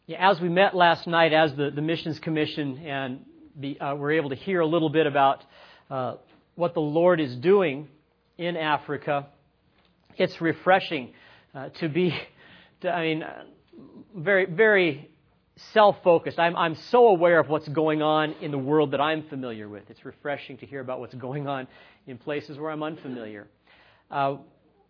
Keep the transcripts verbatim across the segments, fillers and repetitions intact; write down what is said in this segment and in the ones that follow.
Yeah, as we met last night as the, the Missions Commission and the, uh, we're able to hear a little bit about uh, what the Lord is doing in Africa, it's refreshing uh, to be, to, I mean, uh, very, very self-focused. I'm, I'm so aware of what's going on in the world that I'm familiar with. It's refreshing to hear about what's going on in places where I'm unfamiliar. Uh,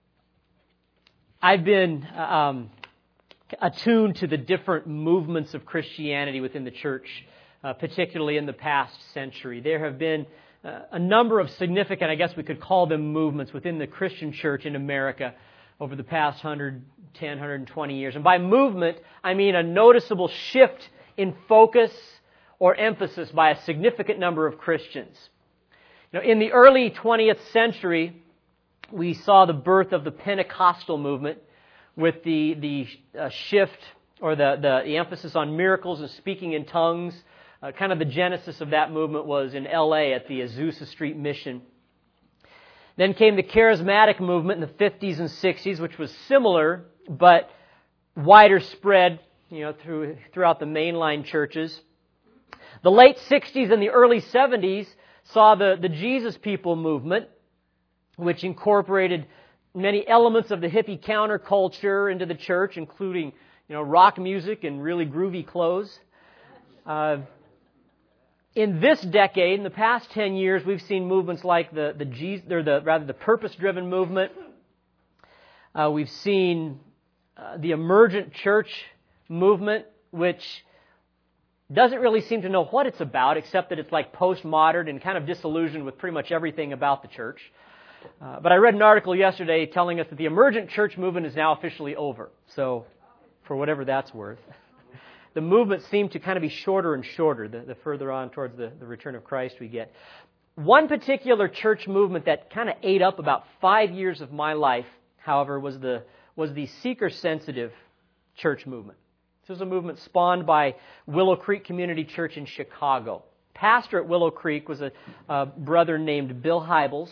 I've been um, attuned to the different movements of Christianity within the church, uh, particularly in the past century. There have been uh, a number of significant, I guess we could call them movements within the Christian church in America over the past one hundred ten, one hundred twenty years. And by movement, I mean a noticeable shift in focus or emphasis by a significant number of Christians. You know, in the early twentieth century, we saw the birth of the Pentecostal movement with the the uh, shift or the, the the emphasis on miracles and speaking in tongues. Uh, kind of the genesis of that movement was in L A at the Azusa Street Mission. Then came the charismatic movement in the fifties and sixties, which was similar but wider spread, you know, through throughout the mainline churches. The late sixties and the early seventies saw the, the Jesus People movement, which incorporated many elements of the hippie counterculture into the church, including, you know, rock music and really groovy clothes. Uh, in this decade, in the past ten years, we've seen movements like the the Jesus, or the rather the purpose-driven movement. Uh, we've seen uh, the emergent church movement, which doesn't really seem to know what it's about, except that it's like postmodern and kind of disillusioned with pretty much everything about the church. Uh, but I read an article yesterday telling us that the emergent church movement is now officially over. So, for whatever that's worth. The movements seem to kind of be shorter and shorter the, the further on towards the, the return of Christ we get. One particular church movement that kind of ate up about five years of my life, however, was the was the seeker-sensitive church movement. This was a movement spawned by Willow Creek Community Church in Chicago. Pastor at Willow Creek was a, a brother named Bill Hybels.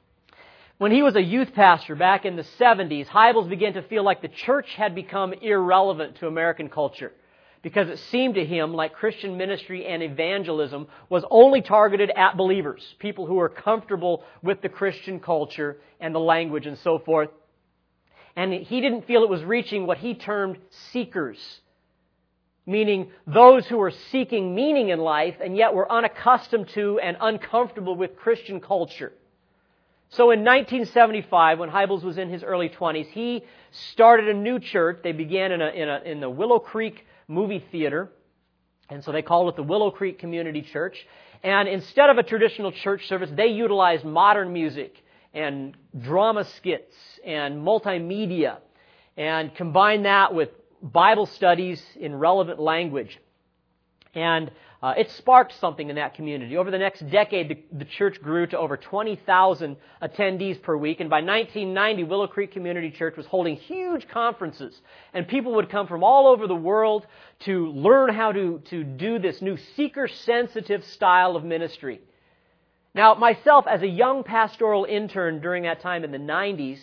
When he was a youth pastor back in the seventies, Hybels began to feel like the church had become irrelevant to American culture because it seemed to him like Christian ministry and evangelism was only targeted at believers, people who were comfortable with the Christian culture and the language and so forth. And he didn't feel it was reaching what he termed seekers, meaning those who were seeking meaning in life and yet were unaccustomed to and uncomfortable with Christian culture. So in nineteen seventy-five, when Hybels was in his early twenties, he started a new church. They began in a, in a, in the Willow Creek movie theater, and so they called it the Willow Creek Community Church. And instead of a traditional church service, they utilized modern music and drama skits and multimedia and combined that with Bible studies in relevant language. And uh, it sparked something in that community. Over the next decade, the, the church grew to over twenty thousand attendees per week. And by nineteen ninety, Willow Creek Community Church was holding huge conferences. And people would come from all over the world to learn how to, to do this new seeker-sensitive style of ministry. Now, myself, as a young pastoral intern during that time in the nineties,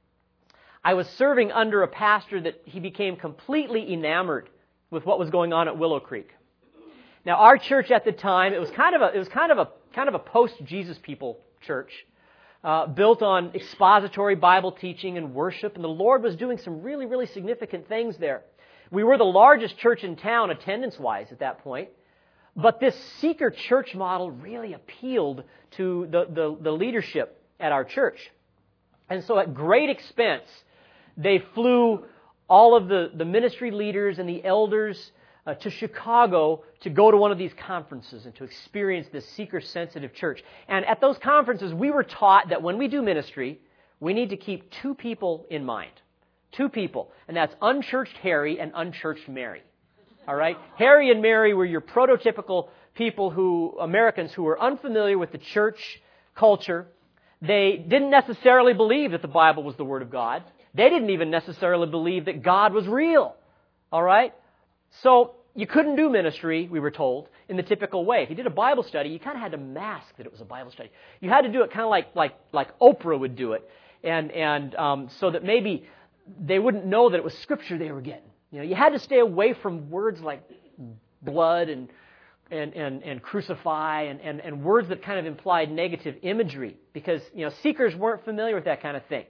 I was serving under a pastor that he became completely enamored with what was going on at Willow Creek. Now, our church at the time, it was kind of a, it was kind of a, kind of a post-Jesus People church, uh, built on expository Bible teaching and worship, and the Lord was doing some really, really significant things there. We were the largest church in town, attendance-wise, at that point, but this seeker church model really appealed to the, the, the leadership at our church. And so at great expense, they flew all of the, the ministry leaders and the elders Uh, to Chicago to go to one of these conferences and to experience this seeker-sensitive church. And at those conferences, we were taught that when we do ministry, we need to keep two people in mind. Two people. And that's unchurched Harry and unchurched Mary. All right? Harry and Mary were your prototypical people who, Americans who were unfamiliar with the church culture. They didn't necessarily believe that the Bible was the Word of God. They didn't even necessarily believe that God was real. All right? So you couldn't do ministry, we were told, in the typical way. If you did a Bible study, you kind of had to mask that it was a Bible study. You had to do it kind of like like like Oprah would do it, and and um, so that maybe they wouldn't know that it was Scripture they were getting. You know, you had to stay away from words like blood and and and, and crucify and, and, and words that kind of implied negative imagery, because, you know, seekers weren't familiar with that kind of thing.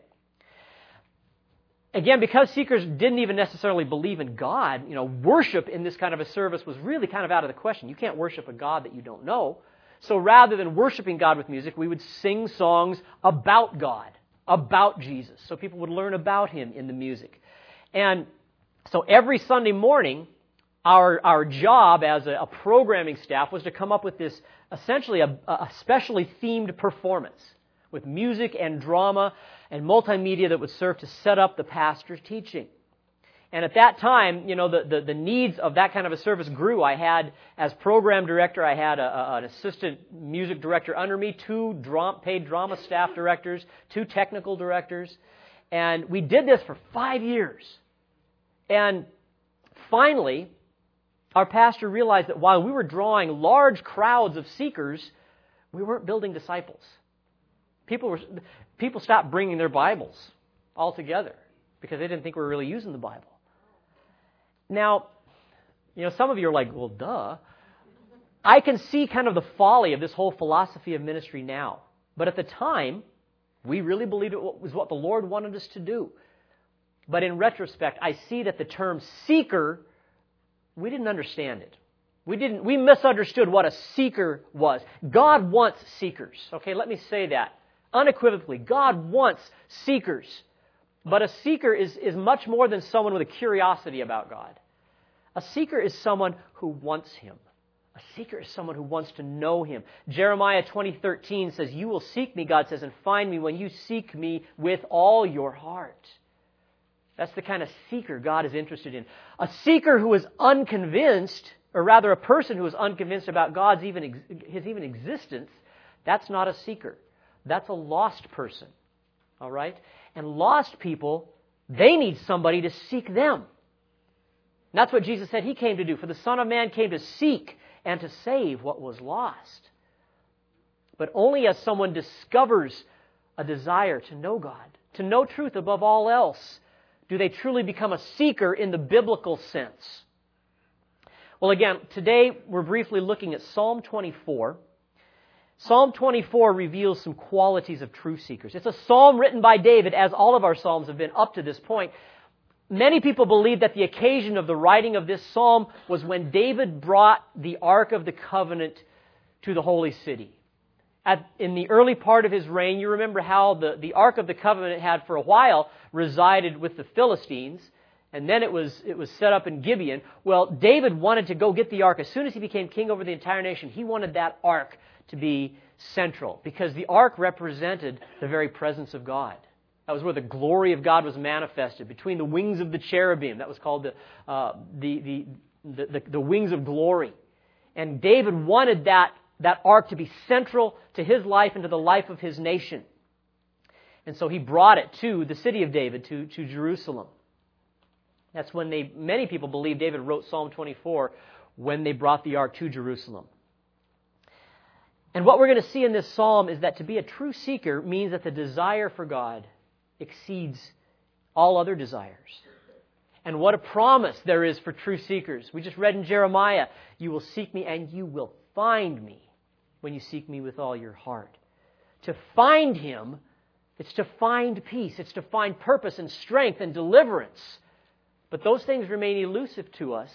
Again, because seekers didn't even necessarily believe in God, you know, worship in this kind of a service was really kind of out of the question. You can't worship a God that you don't know. So rather than worshiping God with music, we would sing songs about God, about Jesus. So people would learn about Him in the music. And so every Sunday morning, our our job as a, a programming staff was to come up with this, essentially a, a specially themed performance with music and drama and multimedia that would serve to set up the pastor's teaching. And at that time, you know, the, the, the needs of that kind of a service grew. I had, as program director, I had a, a, an assistant music director under me, two drum, paid drama staff directors, two technical directors. And we did this for five years. And finally, our pastor realized that while we were drawing large crowds of seekers, we weren't building disciples. People were people stopped bringing their Bibles altogether because they didn't think we were really using the Bible. Now, you know, some of you are like, well, duh. I can see kind of the folly of this whole philosophy of ministry now. But at the time, we really believed it was what the Lord wanted us to do. But in retrospect, I see that the term seeker, we didn't understand it. We didn't. We misunderstood what a seeker was. God wants seekers. Okay, let me say that unequivocally. God wants seekers. But a seeker is, is much more than someone with a curiosity about God. A seeker is someone who wants Him. A seeker is someone who wants to know Him. Jeremiah twenty thirteen says, "You will seek me," God says, "and find me when you seek me with all your heart." That's the kind of seeker God is interested in. A seeker who is unconvinced, or rather a person who is unconvinced about God's even his even existence, that's not a seeker. That's a lost person. All right? And lost people, they need somebody to seek them. And that's what Jesus said He came to do. For the Son of Man came to seek and to save what was lost. But only as someone discovers a desire to know God, to know truth above all else, do they truly become a seeker in the biblical sense. Well, again, today we're briefly looking at Psalm twenty-four. Psalm twenty-four reveals some qualities of true seekers. It's a psalm written by David, as all of our psalms have been up to this point. Many people believe that the occasion of the writing of this psalm was when David brought the Ark of the Covenant to the holy city. At, in the early part of his reign, you remember how the, the Ark of the Covenant had for a while resided with the Philistines, and then it was it was set up in Gibeon. Well, David wanted to go get the Ark. As soon as he became king over the entire nation, he wanted that Ark to be central, because the Ark represented the very presence of God. That was where the glory of God was manifested, between the wings of the cherubim. That was called the uh, the, the, the, the the wings of glory. And David wanted that, that Ark to be central to his life and to the life of his nation. And so he brought it to the city of David, to, to Jerusalem. That's when they, many people believe David wrote Psalm twenty-four, when they brought the Ark to Jerusalem. And what we're going to see in this psalm is that to be a true seeker means that the desire for God exceeds all other desires. And what a promise there is for true seekers. We just read in Jeremiah, "You will seek me and you will find me when you seek me with all your heart." To find Him, it's to find peace. It's to find purpose and strength and deliverance. But those things remain elusive to us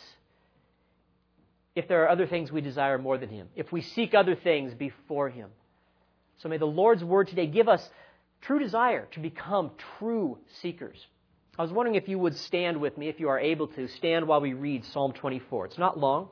if there are other things we desire more than Him, if we seek other things before Him. So may the Lord's Word today give us true desire to become true seekers. I was wondering if you would stand with me, if you are able to, stand while we read Psalm twenty-four. It's not long,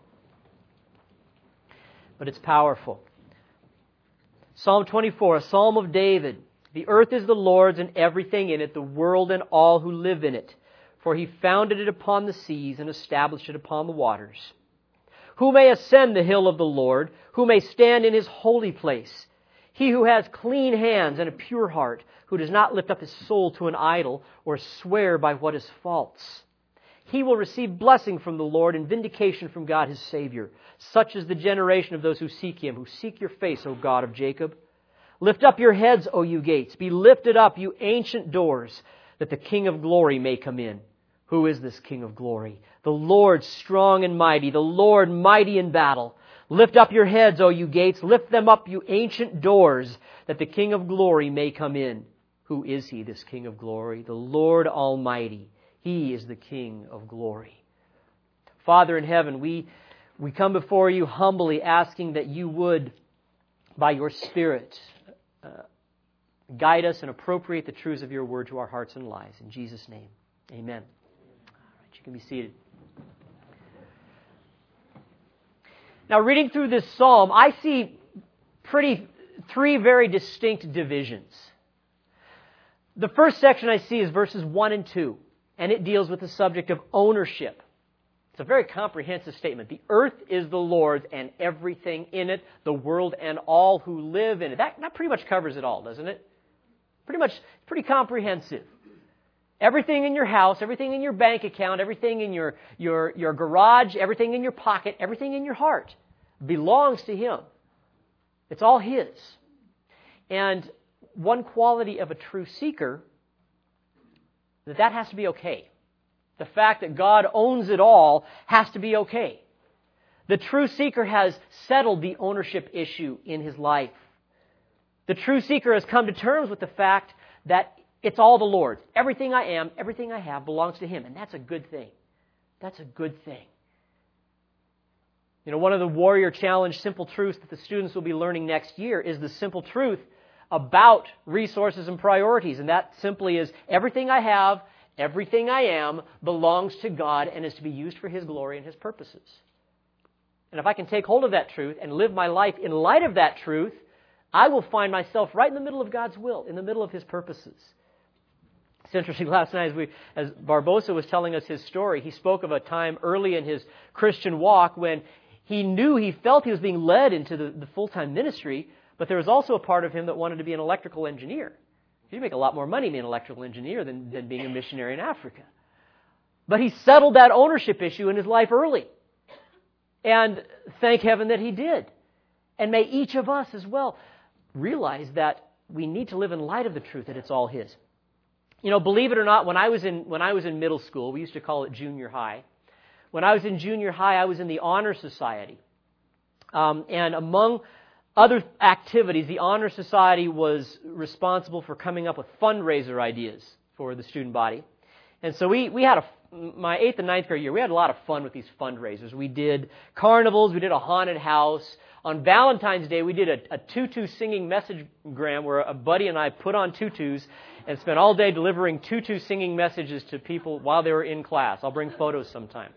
but it's powerful. Psalm twenty-four, a psalm of David. "The earth is the Lord's and everything in it, the world and all who live in it. For He founded it upon the seas and established it upon the waters. Who may ascend the hill of the Lord? Who may stand in His holy place? He who has clean hands and a pure heart, who does not lift up his soul to an idol or swear by what is false. He will receive blessing from the Lord and vindication from God His Savior. Such is the generation of those who seek Him, who seek your face, O God of Jacob. Lift up your heads, O you gates. Be lifted up, you ancient doors, that the King of glory may come in. Who is this King of glory? The Lord strong and mighty, the Lord mighty in battle. Lift up your heads, O you gates, lift them up, you ancient doors, that the King of glory may come in. Who is He, this King of glory? The Lord Almighty. He is the King of glory. Father in heaven, we, we come before You humbly asking that You would, by Your Spirit, uh, guide us and appropriate the truths of Your word to our hearts and lives. In Jesus' name, amen. All right, you can be seated. Now, reading through this psalm, I see pretty three very distinct divisions. The first section I see is verses one and two, and it deals with the subject of ownership. It's a very comprehensive statement. The earth is the Lord's and everything in it, the world and all who live in it. That, that pretty much covers it all, doesn't it? Pretty much, pretty comprehensive. Everything in your house, everything in your bank account, everything in your, your, your garage, everything in your pocket, everything in your heart belongs to Him. It's all His. And one quality of a true seeker, that that has to be okay. The fact that God owns it all has to be okay. The true seeker has settled the ownership issue in his life. The true seeker has come to terms with the fact that it's all the Lord's. Everything I am, everything I have belongs to Him. And that's a good thing. That's a good thing. You know, one of the Warrior Challenge simple truths that the students will be learning next year is the simple truth about resources and priorities. And that simply is everything I have, everything I am belongs to God and is to be used for His glory and His purposes. And if I can take hold of that truth and live my life in light of that truth, I will find myself right in the middle of God's will, in the middle of His purposes. It's interesting, last night as, we, as Barbosa was telling us his story, he spoke of a time early in his Christian walk when he knew, he felt he was being led into the, the full-time ministry, but there was also a part of him that wanted to be an electrical engineer. He'd make a lot more money being an electrical engineer than, than being a missionary in Africa. But he settled that ownership issue in his life early. And thank heaven that he did. And may each of us as well realize that we need to live in light of the truth that it's all His. You know, believe it or not, when I was in when I was in middle school, we used to call it junior high. When I was in junior high, I was in the Honor Society. Um, and among other activities, the Honor Society was responsible for coming up with fundraiser ideas for the student body. And so we, we had a, my eighth and ninth grade year, we had a lot of fun with these fundraisers. We did carnivals, we did a haunted house. On Valentine's Day, we did a, a tutu singing messagegram where a buddy and I put on tutus and spent all day delivering tutu singing messages to people while they were in class. I'll bring photos sometime.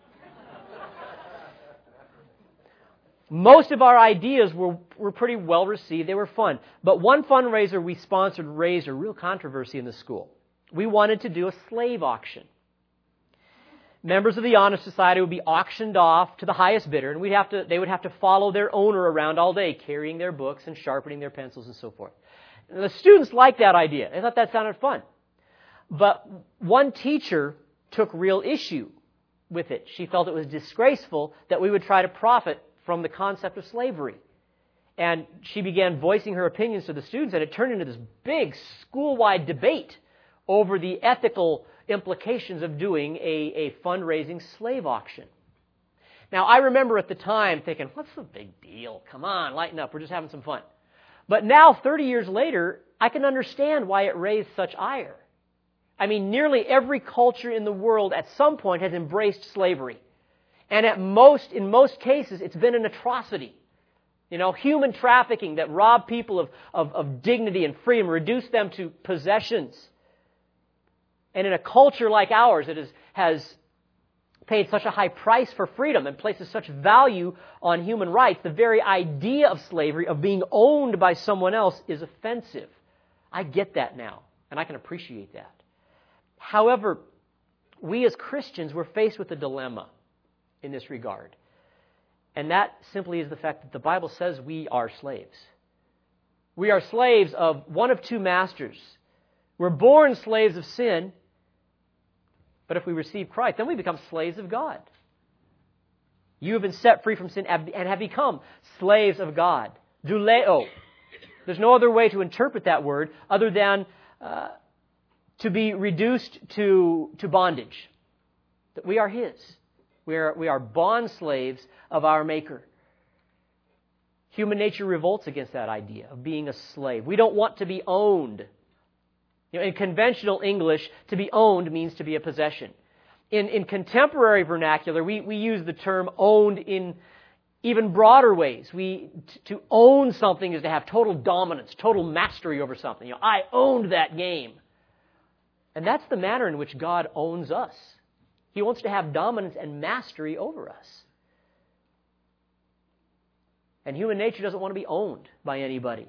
Most of our ideas were, were pretty well received. They were fun. But one fundraiser we sponsored raised a real controversy in the school. We wanted to do a slave auction. Members of the Honor Society would be auctioned off to the highest bidder, and we'd have to, they would have to follow their owner around all day, carrying their books and sharpening their pencils and so forth. And the students liked that idea. They thought that sounded fun. But one teacher took real issue with it. She felt it was disgraceful that we would try to profit from the concept of slavery. And she began voicing her opinions to the students, and it turned into this big school-wide debate over the ethical implications of doing a, a fundraising slave auction. Now, I remember at the time thinking, what's the big deal? Come on, lighten up. We're just having some fun. But now, thirty years later, I can understand why it raised such ire. I mean, nearly every culture in the world at some point has embraced slavery. And at most, in most cases, it's been an atrocity. You know, human trafficking that robbed people of, of, of dignity and freedom, reduced them to possessions. And in a culture like ours that is, has paid such a high price for freedom and places such value on human rights, the very idea of slavery, of being owned by someone else, is offensive. I get that now, and I can appreciate that. However, we as Christians, we're faced with a dilemma in this regard. And that simply is the fact that the Bible says we are slaves. We are slaves of one of two masters. We're born slaves of sin, but if we receive Christ, then we become slaves of God. You have been set free from sin and have become slaves of God. Douleo. There's no other way to interpret that word other than uh, to be reduced to, to bondage. that we are His. We are, we are bond slaves of our Maker. Human nature revolts against that idea of being a slave. We don't want to be owned. You know, in conventional English, to be owned means to be a possession. In, in contemporary vernacular, we, we use the term owned in even broader ways. We, to own something is to have total dominance, total mastery over something. You know, I owned that game. And that's the manner in which God owns us. He wants to have dominance and mastery over us. And human nature doesn't want to be owned by anybody.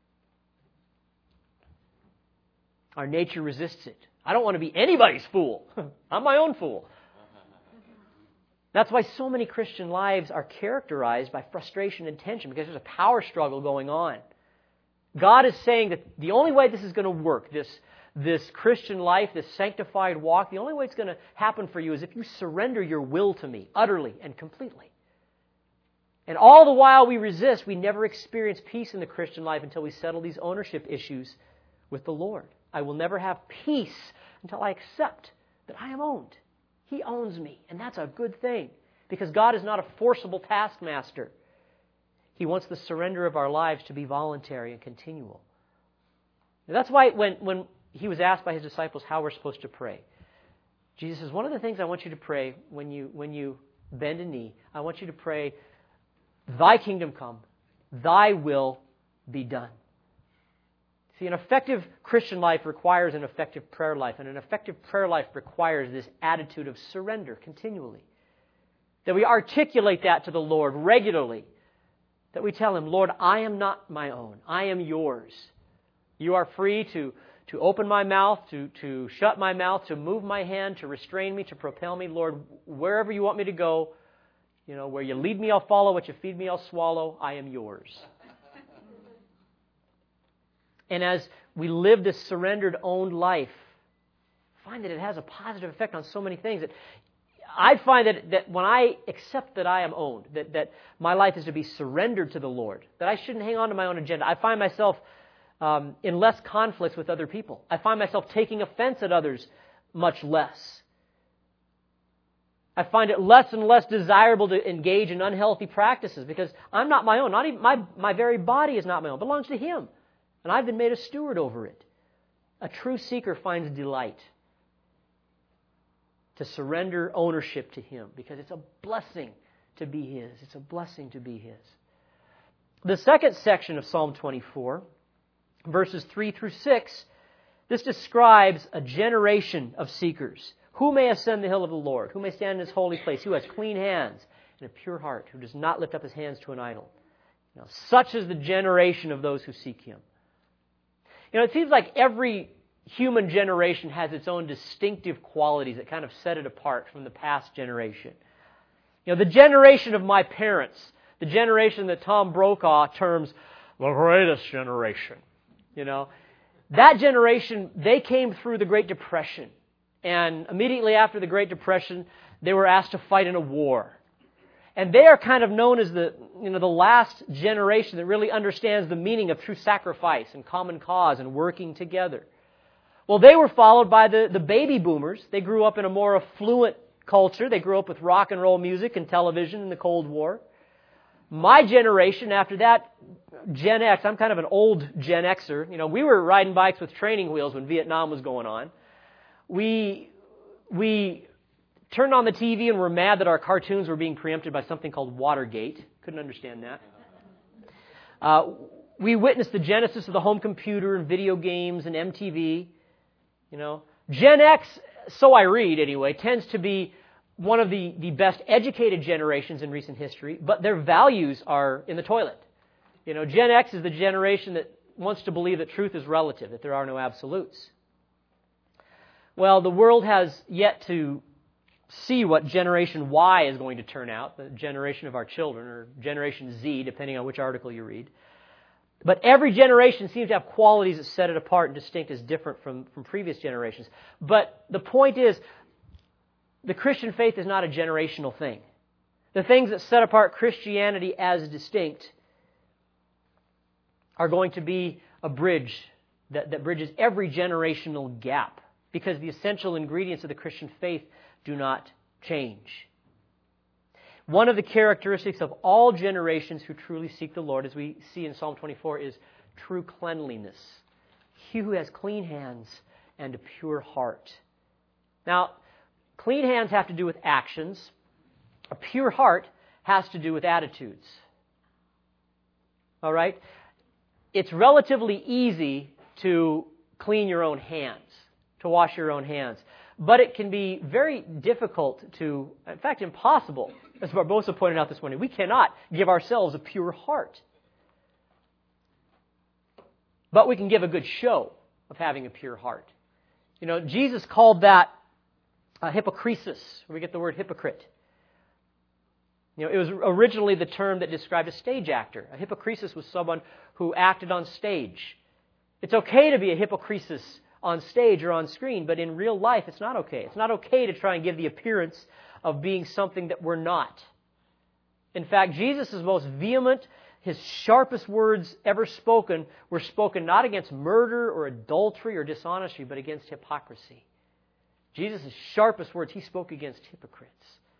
Our nature resists it. I don't want to be anybody's fool. I'm my own fool. That's why so many Christian lives are characterized by frustration and tension, because there's a power struggle going on. God is saying that the only way this is going to work, this, this Christian life, this sanctified walk, the only way it's going to happen for you is if you surrender your will to me utterly and completely. And all the while we resist, we never experience peace in the Christian life until we settle these ownership issues with the Lord. I will never have peace until I accept that I am owned. He owns me, and that's a good thing, because God is not a forcible taskmaster. He wants the surrender of our lives to be voluntary and continual. And that's why when, when He was asked by His disciples how we're supposed to pray, Jesus says, one of the things I want you to pray when you, when you bend a knee, I want you to pray, Thy kingdom come, Thy will be done. See, an effective Christian life requires an effective prayer life, and an effective prayer life requires this attitude of surrender continually. That we articulate that to the Lord regularly. That we tell Him, Lord, I am not my own. I am yours. You are free to, to open my mouth, to, to shut my mouth, to move my hand, to restrain me, to propel me. Lord, wherever you want me to go, you know, where you lead me, I'll follow. What you feed me, I'll swallow. I am yours. And as we live this surrendered, owned life, find that it has a positive effect on so many things. That I find that, that when I accept that I am owned, that, that my life is to be surrendered to the Lord, that I shouldn't hang on to my own agenda, I find myself um, in less conflicts with other people. I find myself taking offense at others much less. I find it less and less desirable to engage in unhealthy practices because I'm not my own. Not even my, my very body is not my own. It belongs to Him. And I've been made a steward over it. A true seeker finds delight to surrender ownership to Him because it's a blessing to be His. It's a blessing to be His. The second section of Psalm twenty-four, verses three through six, this describes a generation of seekers. Who may ascend the hill of the Lord? Who may stand in His holy place? Who has clean hands and a pure heart? Who does not lift up his hands to an idol? You know, such is the generation of those who seek Him. You know, it seems like every human generation has its own distinctive qualities that kind of set it apart from the past generation. You know, the generation of my parents, the generation that Tom Brokaw terms the greatest generation, you know, that generation, they came through the Great Depression. And immediately after the Great Depression, they were asked to fight in a war. And they are kind of known as the, you know, the last generation that really understands the meaning of true sacrifice and common cause and working together. Well, they were followed by the, the baby boomers. They grew up in a more affluent culture. They grew up with rock and roll music and television in the Cold War. My generation, after that, Gen X, I'm kind of an old Gen Xer. You know, we were riding bikes with training wheels when Vietnam was going on. We, we turned on the T V and were mad that our cartoons were being preempted by something called Watergate. Couldn't understand that. Uh, we witnessed the genesis of the home computer and video games and M T V. You know, Gen X, so I read anyway, tends to be one of the, the best educated generations in recent history, but their values are in the toilet. You know, Gen X is the generation that wants to believe that truth is relative, that there are no absolutes. Well, the world has yet to see what Generation Y is going to turn out, the generation of our children, or Generation Z, depending on which article you read. But every generation seems to have qualities that set it apart and distinct as different from, from previous generations. But the point is, the Christian faith is not a generational thing. The things that set apart Christianity as distinct are going to be a bridge that, that bridges every generational gap, because the essential ingredients of the Christian faith do not change. One of the characteristics of all generations who truly seek the Lord, as we see in Psalm twenty-four, is true cleanliness. He who has clean hands and a pure heart. Now, clean hands have to do with actions. A pure heart has to do with attitudes. All right? It's relatively easy to clean your own hands, to wash your own hands. But it can be very difficult to, in fact, impossible, as Barbosa pointed out this morning. We cannot give ourselves a pure heart. But we can give a good show of having a pure heart. You know, Jesus called that a hypocresis, where we get the word hypocrite. You know, it was originally the term that described a stage actor. A hypocresis was someone who acted on stage. It's okay to be a hypocresis on stage or on screen, but in real life, it's not okay. It's not okay to try and give the appearance of being something that we're not. In fact, Jesus' most vehement, his sharpest words ever spoken were spoken not against murder or adultery or dishonesty, but against hypocrisy. Jesus' sharpest words, he spoke against hypocrites.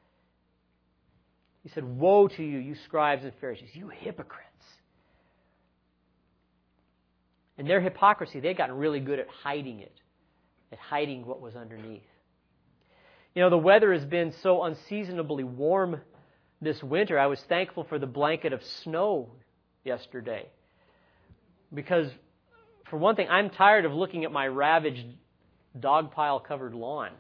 He said, "Woe to you, you scribes and Pharisees, you hypocrites." And their hypocrisy, they'd gotten really good at hiding it, at hiding what was underneath. You know, the weather has been so unseasonably warm this winter. I was thankful for the blanket of snow yesterday. Because, for one thing, I'm tired of looking at my ravaged dog pile covered lawn.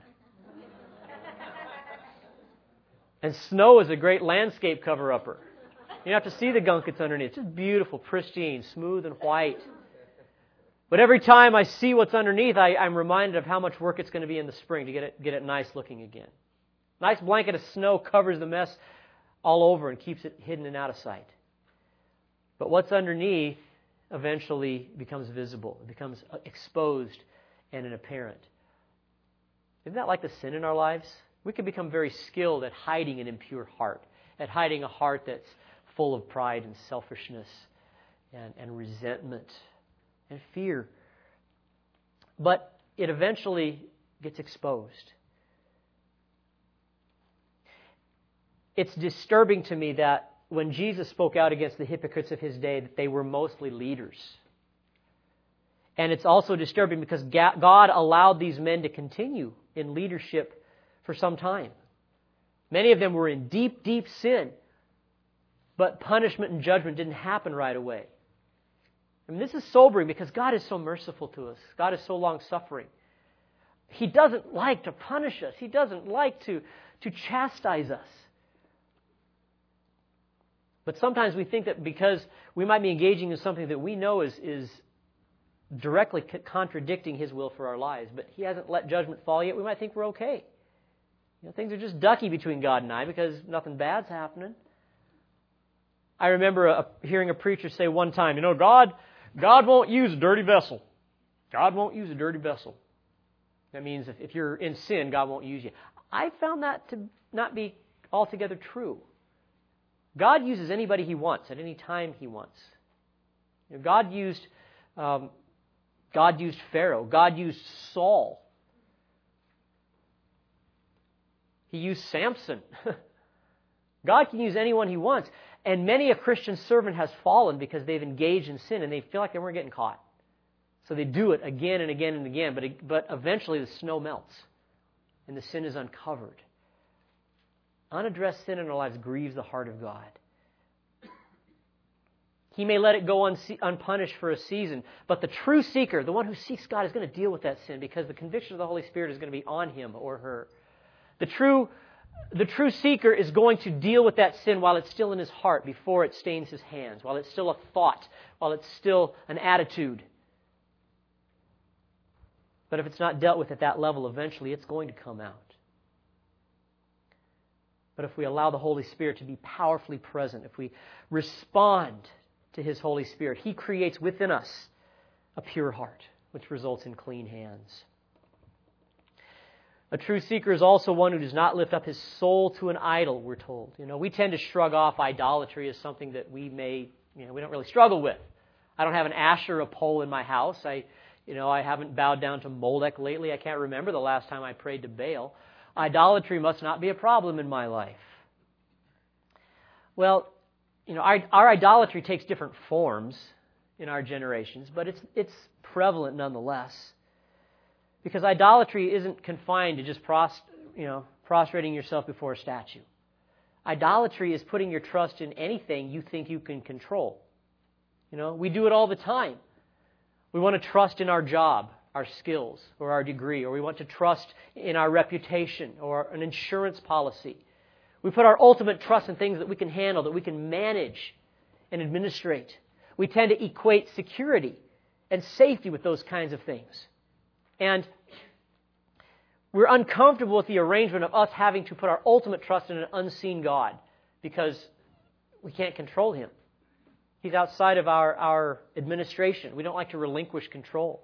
And snow is a great landscape cover-upper. You don't have to see the gunk that's underneath. It's just beautiful, pristine, smooth and white. But every time I see what's underneath, I, I'm reminded of how much work it's going to be in the spring to get it, get it nice looking again. Nice blanket of snow covers the mess all over and keeps it hidden and out of sight. But what's underneath eventually becomes visible. It becomes exposed and apparent. Isn't that like the sin in our lives? We can become very skilled at hiding an impure heart, at hiding a heart that's full of pride and selfishness and, and resentment and fear. But it eventually gets exposed. It's disturbing to me that when Jesus spoke out against the hypocrites of his day, that they were mostly leaders. And it's also disturbing because God allowed these men to continue in leadership for some time. Many of them were in deep, deep sin, but punishment and judgment didn't happen right away. I mean, this is sobering because God is so merciful to us. God is so long-suffering. He doesn't like to punish us. He doesn't like to, to chastise us. But sometimes we think that because we might be engaging in something that we know is, is directly contradicting His will for our lives, but He hasn't let judgment fall yet, we might think we're okay. You know, things are just ducky between God and I because nothing bad's happening. I remember a, hearing a preacher say one time, you know, God, God won't use a dirty vessel. God won't use a dirty vessel. That means if, if you're in sin, God won't use you. I found that to not be altogether true. God uses anybody He wants at any time He wants. You know, God used um, God used Pharaoh. God used Saul. He used Samson. God can use anyone He wants. And many a Christian servant has fallen because they've engaged in sin and they feel like they weren't getting caught. So they do it again and again and again, but, it, but eventually the snow melts and the sin is uncovered. Unaddressed sin in our lives grieves the heart of God. He may let it go unse- unpunished for a season, but the true seeker, the one who seeks God, is going to deal with that sin because the conviction of the Holy Spirit is going to be on him or her. The true, the true seeker is going to deal with that sin while it's still in his heart before it stains his hands, while it's still a thought, while it's still an attitude. But if it's not dealt with at that level, eventually it's going to come out. But if we allow the Holy Spirit to be powerfully present, if we respond to His Holy Spirit, He creates within us a pure heart, which results in clean hands. A true seeker is also one who does not lift up his soul to an idol, we're told. You know, we tend to shrug off idolatry as something that we may, you know, we don't really struggle with. I don't have an Asherah pole in my house. I, you know, I haven't bowed down to Molech lately. I can't remember the last time I prayed to Baal. Idolatry must not be a problem in my life. Well, you know, our, our idolatry takes different forms in our generations, but it's it's prevalent nonetheless. Because idolatry isn't confined to just pros, you know, prostrating yourself before a statue. Idolatry is putting your trust in anything you think you can control. You know, we do it all the time. We want to trust in our job, our skills, or our degree, or we want to trust in our reputation or an insurance policy. We put our ultimate trust in things that we can handle, that we can manage and administrate. We tend to equate security and safety with those kinds of things. And we're uncomfortable with the arrangement of us having to put our ultimate trust in an unseen God because we can't control Him. He's outside of our, our administration. We don't like to relinquish control.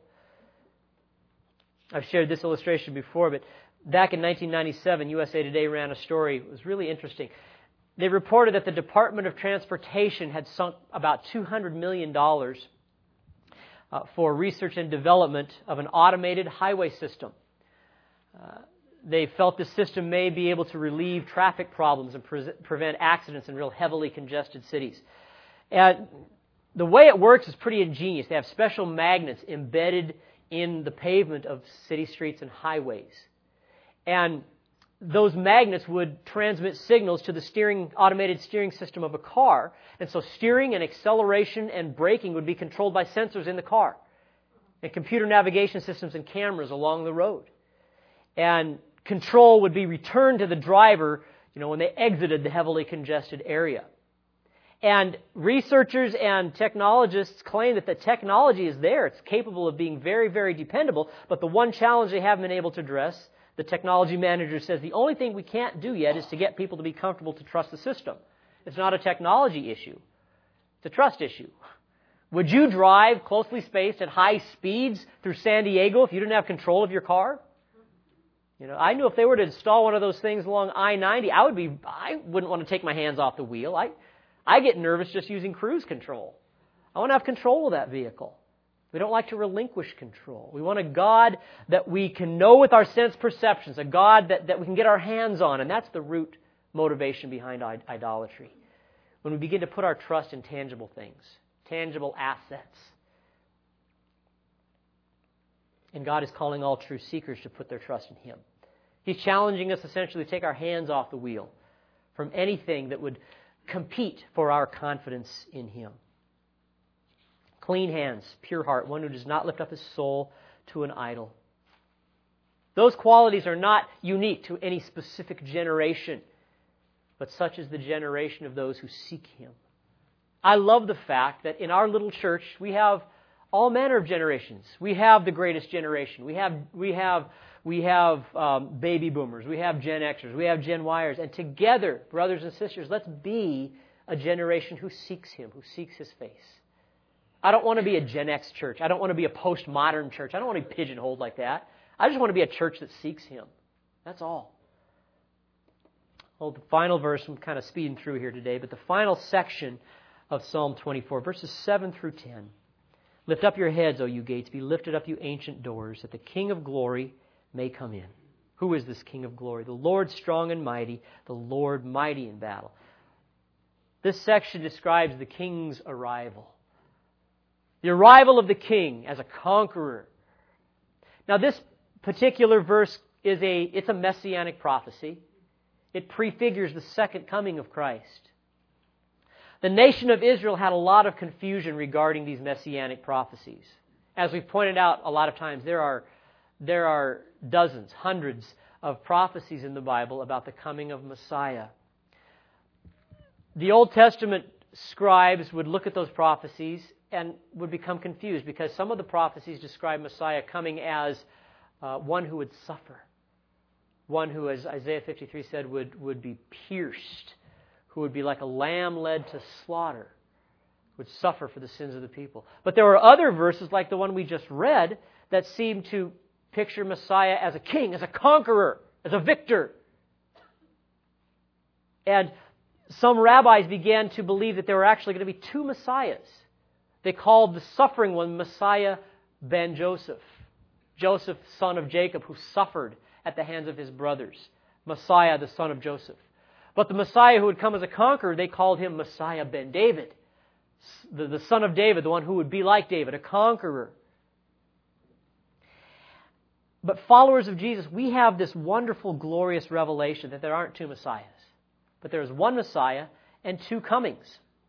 I've shared this illustration before, but back in nineteen ninety-seven, U S A Today ran a story. It was really interesting. They reported that the Department of Transportation had sunk about two hundred million dollars uh, for research and development of an automated highway system. Uh, they felt the system may be able to relieve traffic problems and pre- prevent accidents in real heavily congested cities. And the way it works is pretty ingenious. They have special magnets embedded in the pavement of city streets and highways. And those magnets would transmit signals to the steering, automated steering system of a car. And so steering and acceleration and braking would be controlled by sensors in the car and computer navigation systems and cameras along the road. And control would be returned to the driver, you know, when they exited the heavily congested area. And researchers and technologists claim that the technology is there. It's capable of being very, very dependable. But the one challenge they haven't been able to address, the technology manager says the only thing we can't do yet is to get people to be comfortable to trust the system. It's not a technology issue. It's a trust issue. Would you drive closely spaced at high speeds through San Diego if you didn't have control of your car? You know, I knew if they were to install one of those things along I ninety, I would be, I wouldn't want to take my hands off the wheel. I, I get nervous just using cruise control. I want to have control of that vehicle. We don't like to relinquish control. We want a God that we can know with our sense perceptions, a God that, that we can get our hands on, and that's the root motivation behind idolatry. When we begin to put our trust in tangible things, tangible assets. And God is calling all true seekers to put their trust in Him. He's challenging us essentially to take our hands off the wheel from anything that would compete for our confidence in Him. Clean hands, pure heart, one who does not lift up his soul to an idol. Those qualities are not unique to any specific generation, but such is the generation of those who seek Him. I love the fact that in our little church we have all manner of generations. We have the greatest generation. We have we have we have um, baby boomers. We have Gen Xers. We have Gen Yers. And together, brothers and sisters, let's be a generation who seeks Him, who seeks His face. I don't want to be a Gen X church. I don't want to be a postmodern church. I don't want to be pigeonholed like that. I just want to be a church that seeks Him. That's all. Well, the final verse, I'm kind of speeding through here today, but the final section of Psalm twenty-four, verses seven through ten. Lift up your heads, O you gates. Be lifted up, you ancient doors, that the King of glory may come in. Who is this King of glory? The Lord strong and mighty, the Lord mighty in battle. This section describes the King's arrival. The arrival of the King as a conqueror. Now this particular verse is a, it's a messianic prophecy. It prefigures the second coming of Christ. The nation of Israel had a lot of confusion regarding these messianic prophecies. As we've pointed out a lot of times, there are, there are dozens, hundreds of prophecies in the Bible about the coming of Messiah. The Old Testament scribes would look at those prophecies and would become confused because some of the prophecies describe Messiah coming as uh, one who would suffer. One who, as Isaiah fifty-three said, would, would be pierced, who would be like a lamb led to slaughter, would suffer for the sins of the people. But there were other verses like the one we just read that seem to picture Messiah as a king, as a conqueror, as a victor. And some rabbis began to believe that there were actually going to be two Messiahs. They called the suffering one Messiah ben Joseph. Joseph, son of Jacob, who suffered at the hands of his brothers. Messiah, the son of Joseph. But the Messiah who would come as a conqueror, they called him Messiah ben David, the, the son of David, the one who would be like David, a conqueror. But followers of Jesus, we have this wonderful, glorious revelation that there aren't two Messiahs, but there is one Messiah and two comings.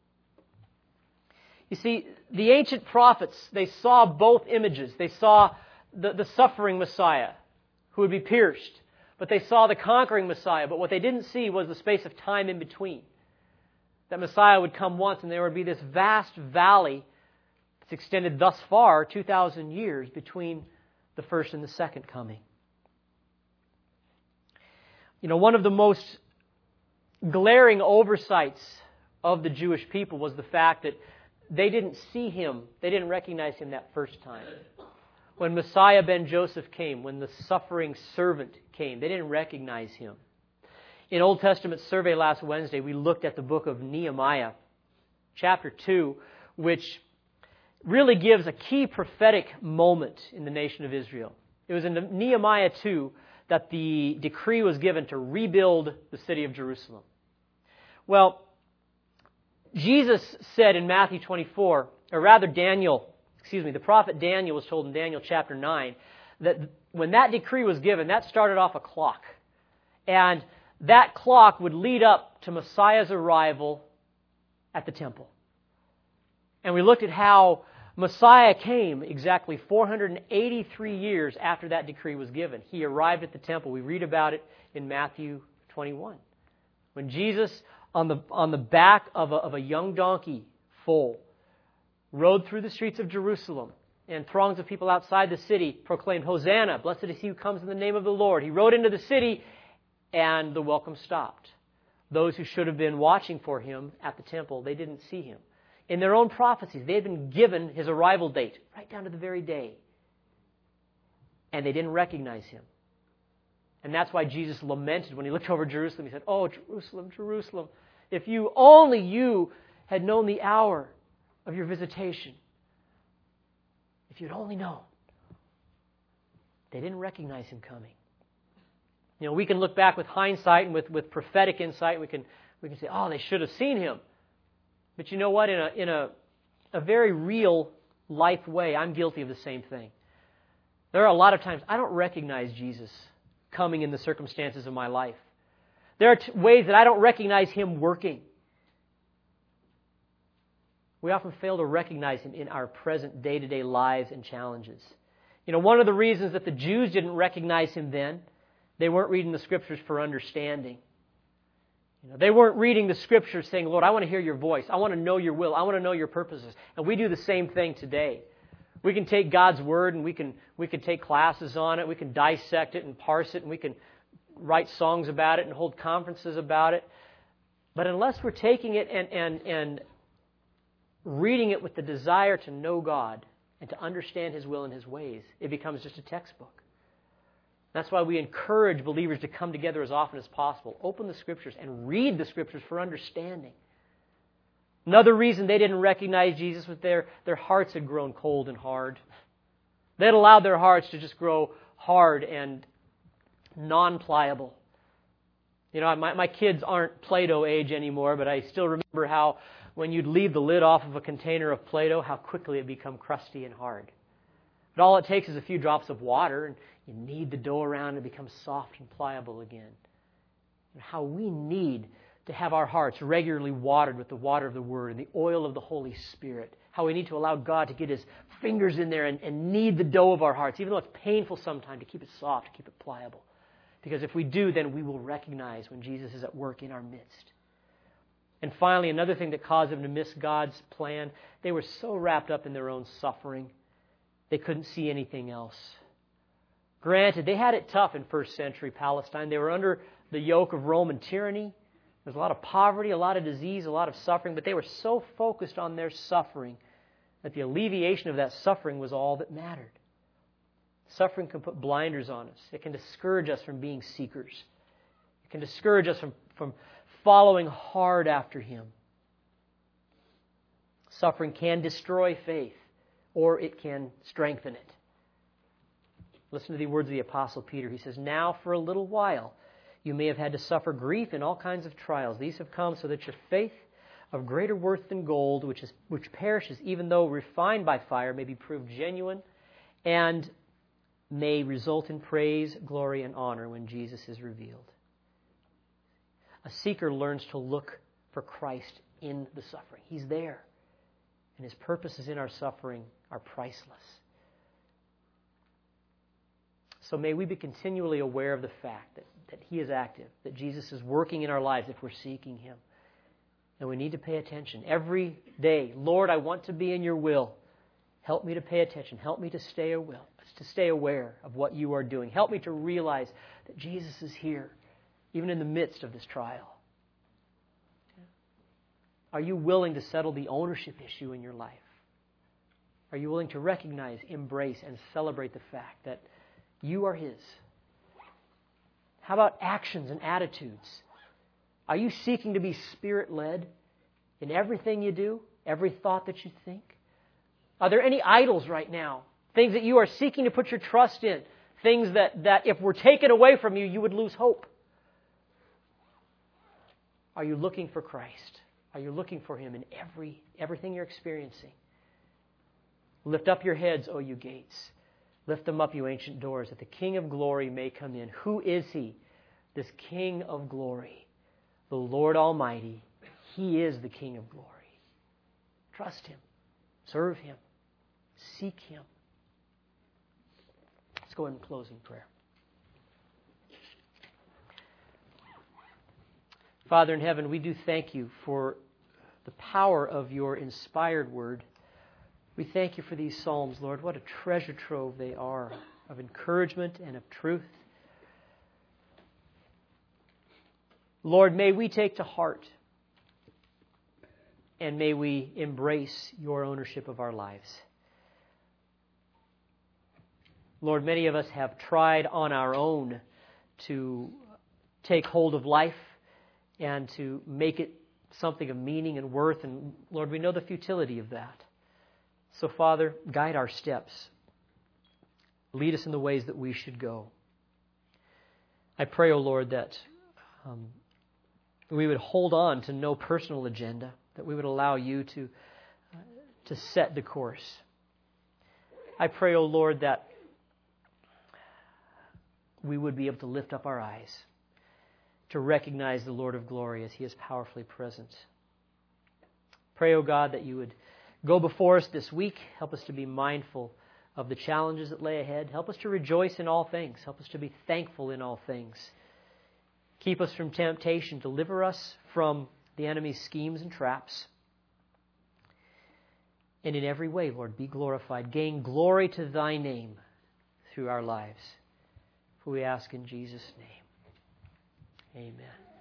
You see, the ancient prophets, they saw both images. They saw the, the suffering Messiah who would be pierced, but they saw the conquering Messiah. But what they didn't see was the space of time in between. That Messiah would come once and there would be this vast valley that's extended thus far, two thousand years, between the first and the second coming. You know, one of the most glaring oversights of the Jewish people was the fact that they didn't see him, they didn't recognize him that first time. When Messiah ben Joseph came, when the suffering servant came, they didn't recognize him. In Old Testament survey last Wednesday, we looked at the book of Nehemiah, chapter two, which really gives a key prophetic moment in the nation of Israel. It was in Nehemiah two that the decree was given to rebuild the city of Jerusalem. Well, Jesus said in Matthew twenty-four, or rather Daniel, excuse me, the prophet Daniel was told in Daniel chapter nine, that when that decree was given, that started off a clock. And that clock would lead up to Messiah's arrival at the temple. And we looked at how Messiah came exactly four hundred eighty-three years after that decree was given. He arrived at the temple. We read about it in Matthew twenty-one. When Jesus, on the, on the back of a, of a young donkey foal, rode through the streets of Jerusalem, and throngs of people outside the city proclaimed, "Hosanna, blessed is he who comes in the name of the Lord." He rode into the city, and the welcome stopped. Those who should have been watching for him at the temple, they didn't see him. In their own prophecies, they had been given his arrival date, right down to the very day. And they didn't recognize him. And that's why Jesus lamented when he looked over Jerusalem. He said, "Oh, Jerusalem, Jerusalem, if you, only you, had known the hour of your visitation. If you'd only known." They didn't recognize him coming. You know, we can look back with hindsight and with, with prophetic insight. We can, we can say, "Oh, they should have seen him." But you know what? In a in a, a very real life way, I'm guilty of the same thing. There are a lot of times I don't recognize Jesus coming in the circumstances of my life. There are t- ways that I don't recognize him working. We often fail to recognize him in our present day-to-day lives and challenges. You know, one of the reasons that the Jews didn't recognize him then, they weren't reading the Scriptures for understanding. You know, they weren't reading the Scriptures saying, "Lord, I want to hear your voice. I want to know your will. I want to know your purposes." And we do the same thing today. We can take God's Word and we can we can take classes on it. We can dissect it and parse it, and we can write songs about it and hold conferences about it. But unless we're taking it and and and reading it with the desire to know God and to understand his will and his ways, it becomes just a textbook. That's why we encourage believers to come together as often as possible. Open the Scriptures and read the Scriptures for understanding. Another reason they didn't recognize Jesus was their, their hearts had grown cold and hard. They had allowed their hearts to just grow hard and non-pliable. You know, my, my kids aren't Play-Doh age anymore, but I still remember how when you'd leave the lid off of a container of Play-Doh, how quickly it become crusty and hard. But all it takes is a few drops of water, and you knead the dough around and it becomes soft and pliable again. And how we need to have our hearts regularly watered with the water of the Word and the oil of the Holy Spirit. How we need to allow God to get his fingers in there and, and knead the dough of our hearts, even though it's painful sometimes, to keep it soft, to keep it pliable. Because if we do, then we will recognize when Jesus is at work in our midst. And finally, another thing that caused them to miss God's plan, they were so wrapped up in their own suffering, they couldn't see anything else. Granted, they had it tough in first century Palestine. They were under the yoke of Roman tyranny. There's a lot of poverty, a lot of disease, a lot of suffering, but they were so focused on their suffering that the alleviation of that suffering was all that mattered. Suffering can put blinders on us. It can discourage us from being seekers. It can discourage us from, from following hard after him. Suffering can destroy faith, or it can strengthen it. Listen to the words of the Apostle Peter. He says, "Now for a little while You may have had to suffer grief in all kinds of trials. These have come so that your faith, of greater worth than gold, which is which perishes, even though refined by fire, may be proved genuine and may result in praise, glory, and honor when Jesus is revealed. A seeker learns to look for Christ in the suffering. He's there. And His purposes in our suffering are priceless. So may we be continually aware of the fact that, that He is active, that Jesus is working in our lives if we're seeking Him. And we need to pay attention every day. Lord, I want to be in your will. Help me to pay attention. Help me to stay aware, to stay aware of what you are doing. Help me to realize that Jesus is here, even in the midst of this trial. Are you willing to settle the ownership issue in your life? Are you willing to recognize, embrace, and celebrate the fact that you are His? How about actions and attitudes? Are you seeking to be Spirit-led in everything you do, every thought that you think? Are there any idols right now? Things that you are seeking to put your trust in? Things that, that if were taken away from you, you would lose hope? Are you looking for Christ? Are you looking for Him in every everything you're experiencing? Lift up your heads, O you gates. Lift them up, you ancient doors, that the King of glory may come in. Who is He? This King of glory, the Lord Almighty. He is the King of glory. Trust Him. Serve Him. Seek Him. Let's go ahead and close in prayer. Father in heaven, we do thank you for the power of your inspired word. We thank you for these Psalms, Lord. What a treasure trove they are of encouragement and of truth. Lord, may we take to heart and may we embrace your ownership of our lives. Lord, many of us have tried on our own to take hold of life and to make it something of meaning and worth. And Lord, we know the futility of that. So, Father, guide our steps. Lead us in the ways that we should go. I pray, O Lord, that um, we would hold on to no personal agenda, that we would allow you to, uh, to set the course. I pray, O Lord, that we would be able to lift up our eyes, to recognize the Lord of glory as He is powerfully present. Pray, O God, that you would go before us this week. Help us to be mindful of the challenges that lay ahead. Help us to rejoice in all things. Help us to be thankful in all things. Keep us from temptation. Deliver us from the enemy's schemes and traps. And in every way, Lord, be glorified. Gain glory to thy name through our lives. For we ask in Jesus' name. Amen.